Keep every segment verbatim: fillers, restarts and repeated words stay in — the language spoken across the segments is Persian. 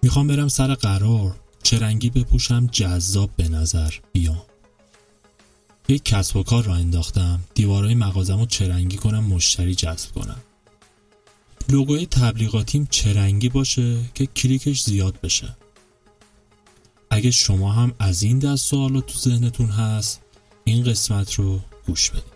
میخوام برم سر قرار، چه رنگی بپوشم جذاب به نظر بیام. یک کسب و کار را انداختم، دیوارهای مغازمو چه رنگی کنم مشتری جذب کنم. لوگوی تبلیغاتیم چه رنگی باشه که کلیکش زیاد بشه. اگه شما هم از این دست سوالات تو ذهنتون هست، این قسمت رو گوش بدید.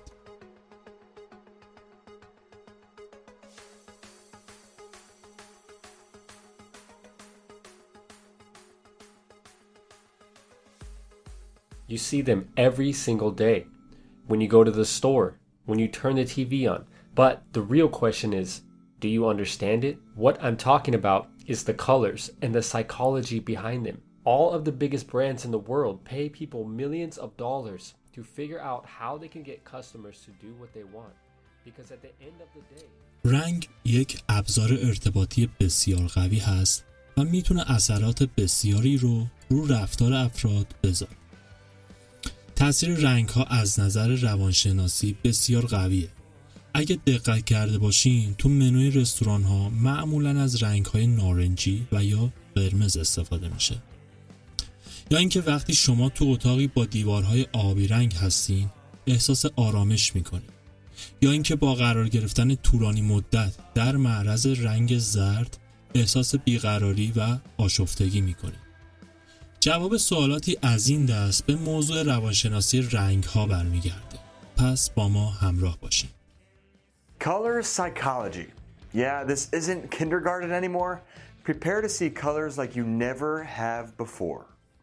You see them every single day, when you go to the store, when you turn the T V on. But the real question is, do you understand it? What I'm talking about is the colors and the psychology behind them. All of the biggest brands in the world pay people millions of dollars to figure out how they can get customers to do what they want. Because at the end of the day... رنگ یک ابزار ارتباطی بسیار قوی هست و میتونه اثرات بسیاری رو رو رفتار افراد بذاره. تأثیر رنگ ها از نظر روانشناسی بسیار قویه. اگه دقت کرده باشین تو منوی رستوران ها معمولاً از رنگ های نارنجی و یا قرمز استفاده میشه. یا اینکه وقتی شما تو اتاقی با دیوارهای آبی رنگ هستین احساس آرامش میکنید. یا اینکه با قرار گرفتن طولانی مدت در معرض رنگ زرد احساس بیقراری و آشفتگی میکنید. جواب سوالاتی از این دست به موضوع روانشناسی رنگ ها برمیگرده. پس با ما همراه باشین. Color psychology. Yeah, this isn't kindergarten anymore. Prepare to see colors like you never have before.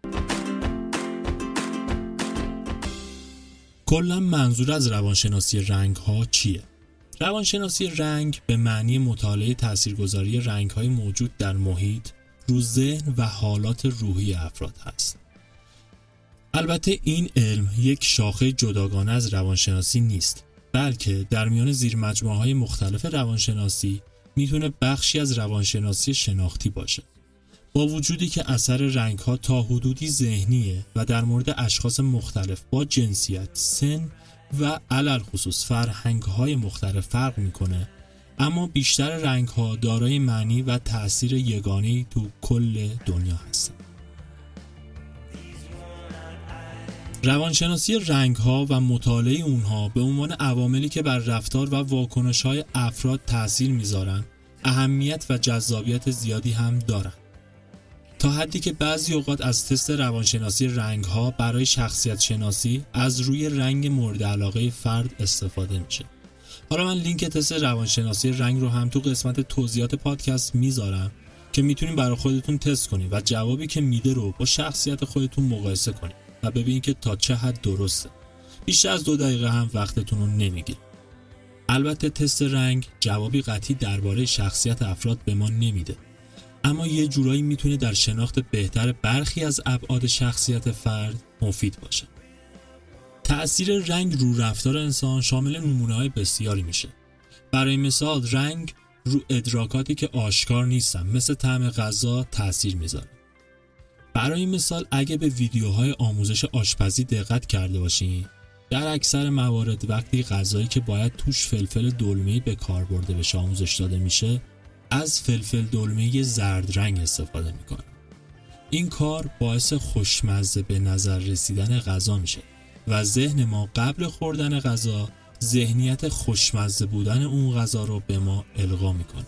کلاً منظور از روانشناسی رنگ ها چیه؟ روانشناسی رنگ به معنی مطالعه تاثیرگذاری رنگ های موجود در محیط رو ذهن و حالات روحی افراد هست. البته این علم یک شاخه جداگانه از روانشناسی نیست، بلکه در میان زیر مجموعه های مختلف روانشناسی میتونه بخشی از روانشناسی شناختی باشه. با وجودی که اثر رنگ ها تا حدودی ذهنیه و در مورد اشخاص مختلف با جنسیت، سن و علل خصوص فرهنگ های مختلف فرق میکنه، اما بیشتر رنگ ها دارای معنی و تأثیر یگانه‌ای تو کل دنیا هستن. روانشناسی رنگ ها و مطالعه اونها به عنوان عواملی که بر رفتار و واکنش های افراد تأثیر میذارن، اهمیت و جذابیت زیادی هم دارن. تا حدی که بعضی اوقات از تست روانشناسی رنگ ها برای شخصیت شناسی از روی رنگ مورد علاقه فرد استفاده میشه. حالا من لینک تست روانشناسی رنگ رو هم تو قسمت توضیحات پادکست میذارم که میتونین برای خودتون تست کنین و جوابی که میده رو با شخصیت خودتون مقایسه کنین و ببینین که تا چه حد درسته. بیشتر از دو دقیقه هم وقتتون رو نمیگیره. البته تست رنگ جوابی قطعی درباره شخصیت افراد به ما نمیده، اما یه جورایی میتونه در شناخت بهتر برخی از ابعاد شخصیت فرد مفید باشه. تأثیر رنگ رو رفتار انسان شامل نمونه‌های بسیاری میشه. برای مثال رنگ رو ادراکاتی که آشکار نیستن مثل طعم غذا تأثیر میذاره. برای مثال اگه به ویدیوهای آموزش آشپزی دقت کرده باشین، در اکثر موارد وقتی غذایی که باید توش فلفل دلمه‌ای به کار برده بشه آموزش داده میشه، از فلفل دلمه زرد رنگ استفاده میکنه. این کار باعث خوشمزه به نظر رسیدن غذا میشه و ذهن ما قبل خوردن غذا ذهنیت خوشمزه بودن اون غذا رو به ما القا میکنه.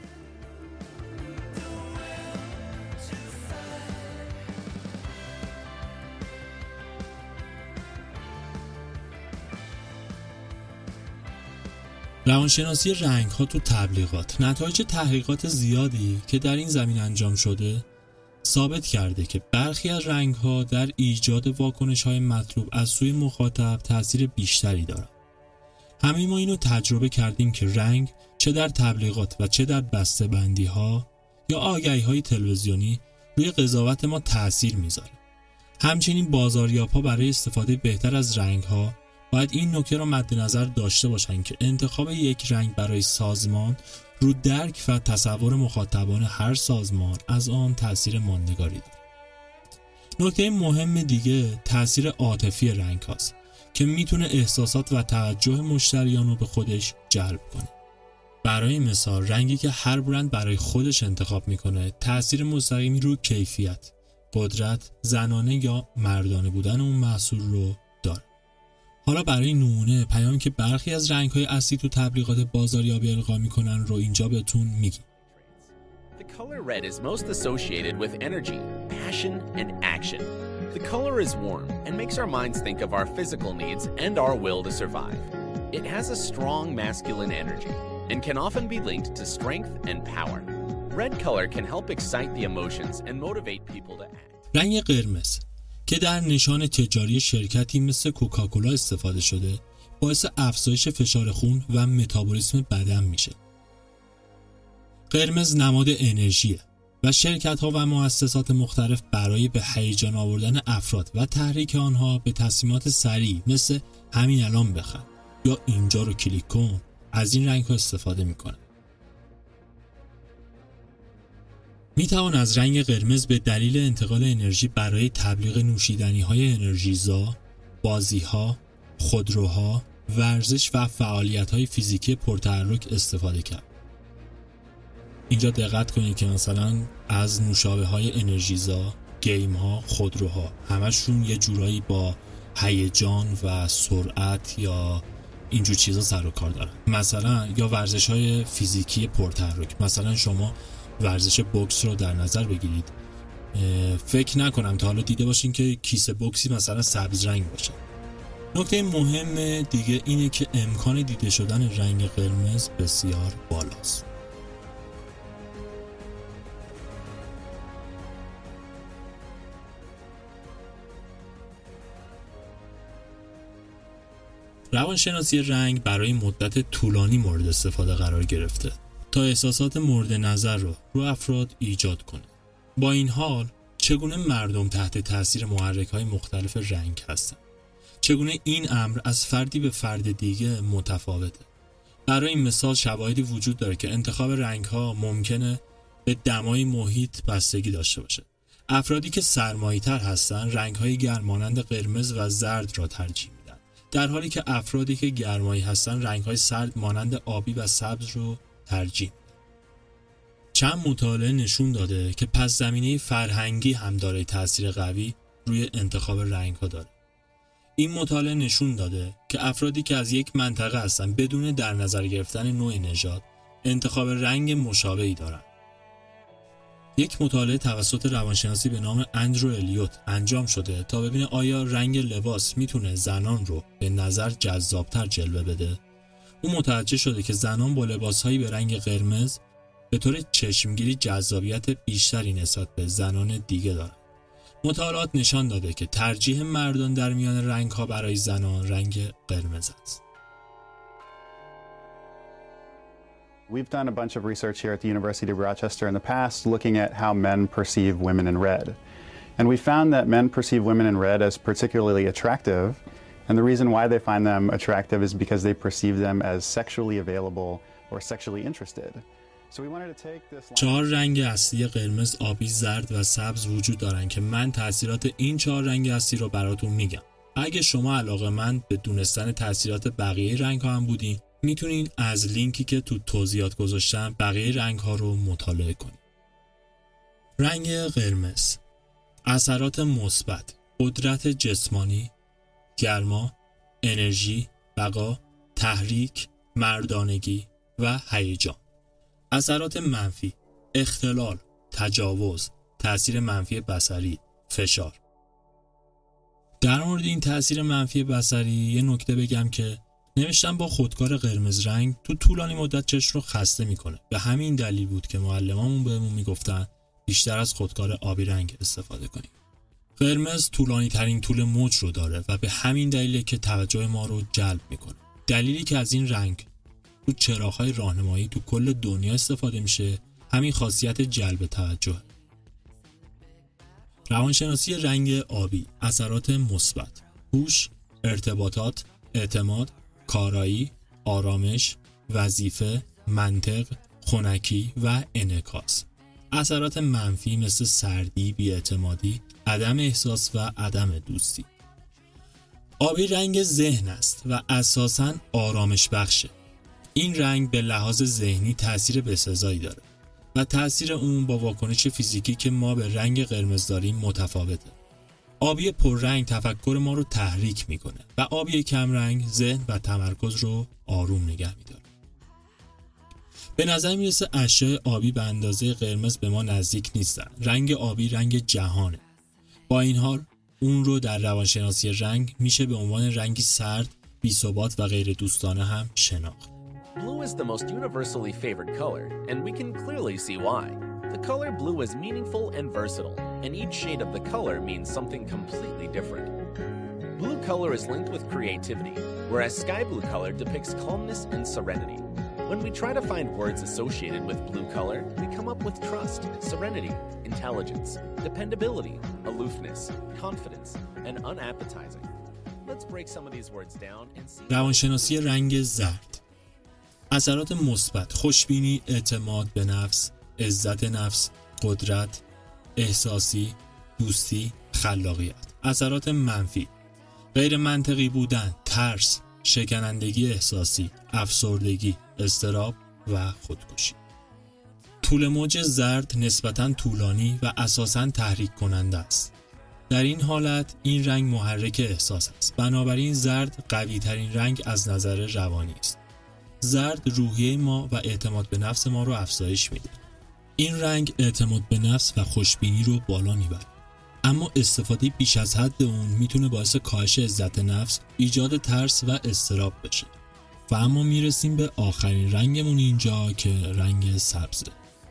روانشناسی رنگ ها تو تبلیغات. نتایج تحقیقات زیادی که در این زمین انجام شده ثابت کرده که برخی از رنگ ها در ایجاد واکنش های مطلوب از سوی مخاطب تأثیر بیشتری دارند. همه ما اینو تجربه کردیم که رنگ چه در تبلیغات و چه در بسته‌بندی ها یا آگهی های تلویزیونی روی قضاوت ما تأثیر میذاره. همچنین بازاریاب ها برای استفاده بهتر از رنگ ها باید این نکته را مد نظر داشته باشند که انتخاب یک رنگ برای سازمان رو درک و تصور مخاطبان هر سازمان از آن تأثیر ماندگاری دارد. نکته مهم دیگه تأثیر عاطفی رنگ هاست که میتونه احساسات و توجه مشتریان رو به خودش جلب کنه. برای مثال رنگی که هر برند برای خودش انتخاب میکنه تأثیر مستقیمی رو کیفیت، قدرت، زنانه یا مردانه بودن اون محصول رو داره. حالا برای نمونه پیامی که برخی از رنگ‌های اصلی تو تبلیغات بازاریابی القا میکنن رو اینجا بهتون میگیم. The color red is most associated with energy, passion, and action. The color is warm and makes our minds think of our physical needs and our will to survive. It has a strong masculine energy and can often be linked to strength and power. Red color can help excite the emotions and motivate people to act. رنگ قرمز که در نشان تجاری شرکتی مثل کوکاکولا استفاده شده، باعث افزایش فشار خون و متابولیسم بدن میشه. قرمز نماد انرژیه و شرکت‌ها و مؤسسات مختلف برای به هیجان آوردن افراد و تحریک آنها به تصمیمات سریع مثل همین الان بخر یا اینجا رو کلیک کن از این رنگ‌ها استفاده میکنن. میتوان از رنگ قرمز به دلیل انتقال انرژی برای تبلیغ نوشیدنی‌های انرژیزا، بازی‌ها، خودروها، ورزش و فعالیت‌های فیزیکی پرتحرک استفاده کرد. اینجا دقت کنید که مثلا از نوشابه‌های انرژیزا، گیم‌ها، خودروها همشون یه جورایی با هیجان و سرعت یا اینجور چیزا سر و کار دارن. مثلا یا ورزش‌های فیزیکی پرتحرک، مثلا شما ورزش بوکس رو در نظر بگیرید، فکر نکنم تا حالا دیده باشین که کیسه بوکسی مثلا سبز رنگ باشه. نکته مهم دیگه اینه که امکان دیده شدن رنگ قرمز بسیار بالاست. روانشناسی رنگ برای مدت طولانی مورد استفاده قرار گرفته تا احساسات مورد نظر رو رو افراد ایجاد کنه. با این حال چگونه مردم تحت تاثیر محرک‌های مختلف رنگ هستند؟ چگونه این امر از فردی به فرد دیگه متفاوته؟ برای این مثال شواهدی وجود داره که انتخاب رنگ‌ها ممکنه به دمای محیط بستگی داشته باشه. افرادی که سرمایی‌تر هستن رنگ‌های گرم مانند قرمز و زرد را ترجیح میدن، در حالی که افرادی که گرمایی هستن رنگ‌های سرد مانند آبی و سبز رو ترجیح میدن. چند مطالعه نشون داده که پس زمینه فرهنگی هم داره تأثیر قوی روی انتخاب رنگ‌ها داره. این مطالعه نشون داده که افرادی که از یک منطقه هستن بدون در نظر گرفتن نوع نژاد انتخاب رنگ مشابهی دارن. یک مطالعه توسط روانشناسی به نام اندرو الیوت انجام شده تا ببینه آیا رنگ لباس میتونه زنان رو به نظر جذابتر جلوه بده. او متوجه شده که زنان با لباسهایی به رنگ قرمز به طور چشمگیری جذابیت بیشتری نسبت به زنان دیگه دارن. مطالعات نشان داده که ترجیح مردان در میان رنگ‌ها برای زنان رنگ قرمز است. We've done a bunch of research here at the University of Rochester in the past looking at how men perceive women in red. And we found that men perceive women in red as particularly attractive. And the reason why they find them attractive is because they perceive them as sexually available or sexually interested. So we wanted to take this line... چهار رنگ اصلی قرمز، آبی، زرد و سبز وجود دارن که من تأثیرات این چهار رنگ اصلی رو براتون میگم. اگه شما علاقه‌مند به دونستن تأثیرات بقیه رنگ‌ها هم بودین، میتونین از لینکی که تو توضیحات گذاشتم بقیه رنگ‌ها رو مطالعه کنید. رنگ قرمز: اثرات مثبت، قدرت جسمانی، گرما، انرژی، بقا، تحریک، مردانگی و هیجان. اثرات منفی: اختلال، تجاوز، تأثیر منفی بصری، فشار. در مورد این تأثیر منفی بصری یه نکته بگم که نوشتن با خودکار قرمز رنگ تو طولانی مدت چشم رو خسته میکنه. به همین دلیل بود که معلمامون بهمون میگفتن بیشتر از خودکار آبی رنگ استفاده کنیم. قرمز طولانی ترین طول موج رو داره و به همین دلیله که توجه ما رو جلب میکنه. دلیلی که از این رنگ تو چراغ‌های راهنمایی تو کل دنیا استفاده میشه همین خاصیت جلب توجه. روانشناسی رنگ آبی: اثرات مثبت، هوش، ارتباطات، اعتماد، کارایی، آرامش، وظیفه، منطق، خنکی و انعکاس. اثرات منفی مثل سردی، بی‌اعتمادی، عدم احساس و عدم دوستی. آبی رنگ ذهن است و اساساً آرامش بخشه. این رنگ به لحاظ ذهنی تأثیر بسزایی داره و تأثیر اون با واکنش فیزیکی که ما به رنگ قرمز داریم متفاوته. آبی پررنگ تفکر ما رو تحریک میکنه و آبی کم رنگ ذهن و تمرکز رو آروم نگه میداره. به نظر میرسه اشیاء آبی به اندازه قرمز به ما نزدیک نیستن. رنگ آبی رنگ جهانه. با این حال اون رو در روانشناسی رنگ میشه به عنوان رنگی سرد، بی‌ثبات و غیر دوستانه هم شناخت. Blue is the most universally favored color, and we can clearly see why. The color blue is meaningful and versatile, and each shade of the color means something completely different. Blue color is linked with creativity, whereas sky blue color depicts calmness and serenity. When we try to find words associated with blue color, we come up with trust, serenity, intelligence, dependability, aloofness, confidence, and unappetizing. Let's break some of these words down and see. روانشناسی رنگ زرد. اثرات مثبت: خوشبینی، اعتماد به نفس، عزت نفس، قدرت، احساسی، دوستی، خلاقیت. اثرات منفی: غیر منطقی بودن، ترس، شکنندگی احساسی، افسردگی، اضطراب و خودکشی. طول موج زرد نسبتاً طولانی و اساساً تحریک کننده است. در این حالت این رنگ محرک احساس است. بنابراین زرد قوی ترین رنگ از نظر روانی است. زرد روحیه ما و اعتماد به نفس ما رو افزایش میده. این رنگ اعتماد به نفس و خوشبینی رو بالا میبره. اما استفاده بیش از حد اون میتونه باعث کاهش عزت نفس، ایجاد ترس و اضطراب بشه. و اما میرسیم به آخرین رنگمون اینجا که رنگ سبزه.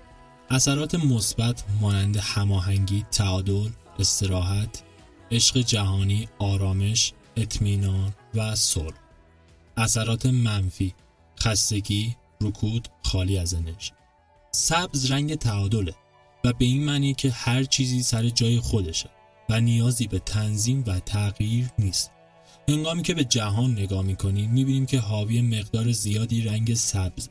اثرات مثبت مانند هماهنگی، تعادل، استراحت، عشق جهانی، آرامش، اطمینان و صلح. اثرات منفی: خستگی، رکود، خالی از انرژی. سبز رنگ تعادله و به این معنی که هر چیزی سر جای خودشه و نیازی به تنظیم و تغییر نیست. هنگامی که به جهان نگاه می‌کنیم می‌بینیم که حاوی مقدار زیادی رنگ سبزه.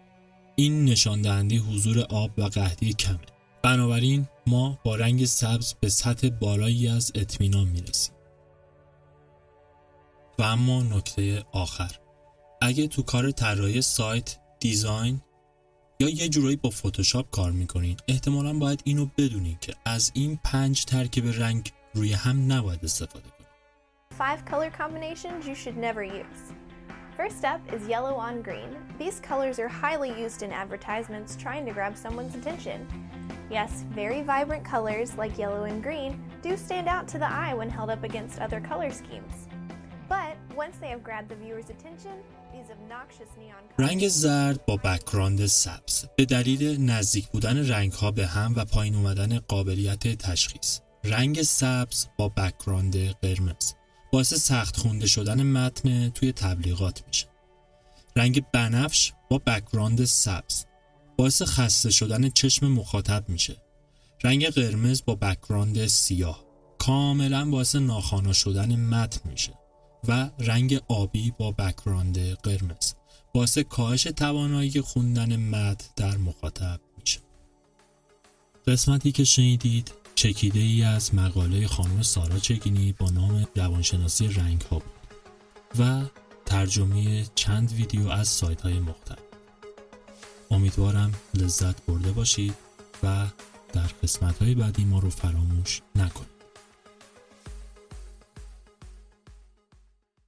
این نشان دهنده حضور آب و قحطی کمه. بنابراین ما با رنگ سبز به سطح بالایی از اطمینان میرسیم. و اما نکته آخر: اگه تو کار طراحی سایت، دیزاین یا یه جورایی با فتوشاپ کار میکنین، احتمالاً باید اینو بدونین که از این پنج ترکیب رنگ روی هم نباید استفاده کنین. Five color combinations you should never use. First up is yellow on green. These colors are highly used in advertisements trying to grab someone's attention. Yes, very vibrant colors like yellow and green do stand out to the eye when held up against other color schemes. But once they have grabbed the viewer's attention, these obnoxious neon colors... رنگ زرد با بک‌گراند سبز به دلیل نزدیک بودن رنگ‌ها به هم و پایین اومدن قابلیت تشخیص. رنگ سبز با بک‌گراند قرمز باعث سخت خونده شدن متن توی تبلیغات میشه. رنگ بنفش با بک‌گراند سبز باعث خسته شدن چشم مخاطب میشه. رنگ قرمز با بک‌گراند سیاه کاملا باعث ناخوانا شدن متن میشه. و رنگ آبی با بک‌گراند قرمز باعث کاهش توانایی خوندن متن در مخاطب میشه. قسمتی که شنیدید چکیده ای از مقاله خانم سارا چگینی با نام روانشناسی رنگ ها بود و ترجمه چند ویدیو از سایت های مختلف. امیدوارم لذت برده باشید و در قسمت های بعدی ما رو فراموش نکنید.